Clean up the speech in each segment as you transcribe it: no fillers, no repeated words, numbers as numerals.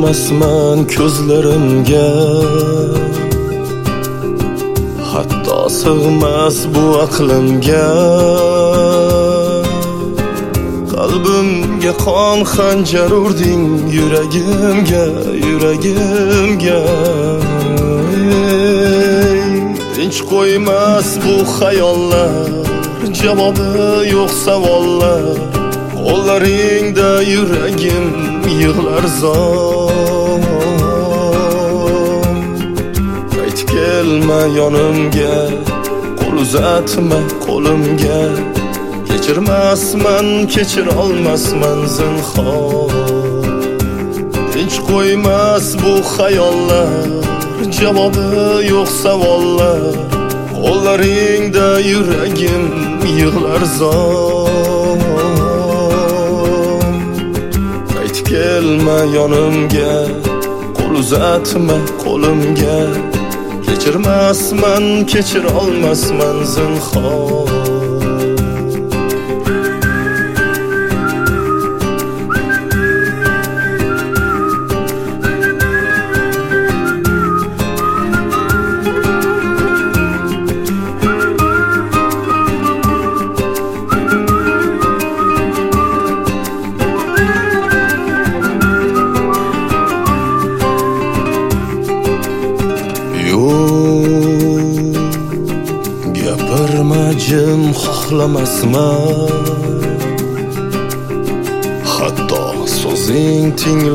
olmasman ko'zlarimga, hatto sig'mas bu aqlimga. Qalbimga qon xanjar urding, yuragimga, yuragimga. Tinch qo'ymas bu xayollar, javobi yo'q savollar. Qo'llaringda yuragim yig'lar zor. Qaytib kelma yonimga, qo'l uzatma qo'limga. Kechirmasman, kechir olmasman zinhor. Tinch qo'ymas bu xayollar, javobi yo'q savollar. Qo'llaringda yuragim yig'lar zor. Qaytib kelma yonimga, qo'l uzatma qo'limga. Kechirmasman, kechir olmasman zinhor. Gapirma jim xohlamasman, hatto so'zing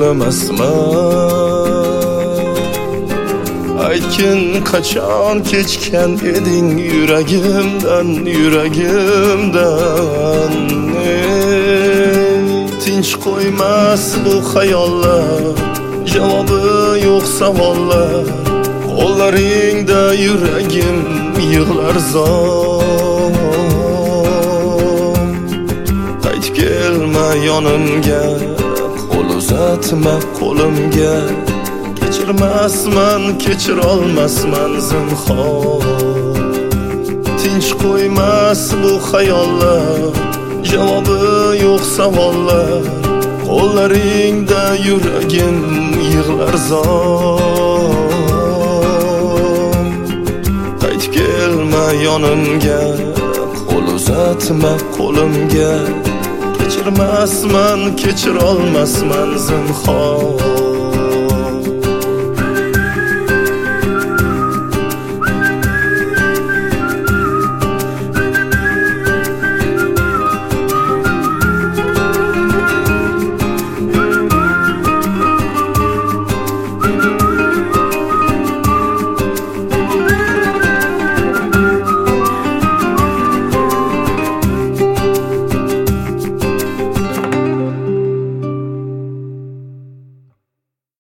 tinglamasman. Aytgin qachon kechgan eding yuragimdan, yuragimdan. Tinch qo'ymas bu xayollar, javobi yo'q savollar. Qo'llaringda yuragim yig'lar zor. Qaytib kelma yonimga, qo'l uzatma qo'limga. Kechirmasman, kechir olmasman zinhor. Tinch qo'ymas bu xayollar, javobi yo'q savollar. Qo'llaringda yuragim yig'lar zor. Qaytib kelma yonimga, qo'l uzatma qo'limga. Kechirmasman, kechir olmasman zinhor.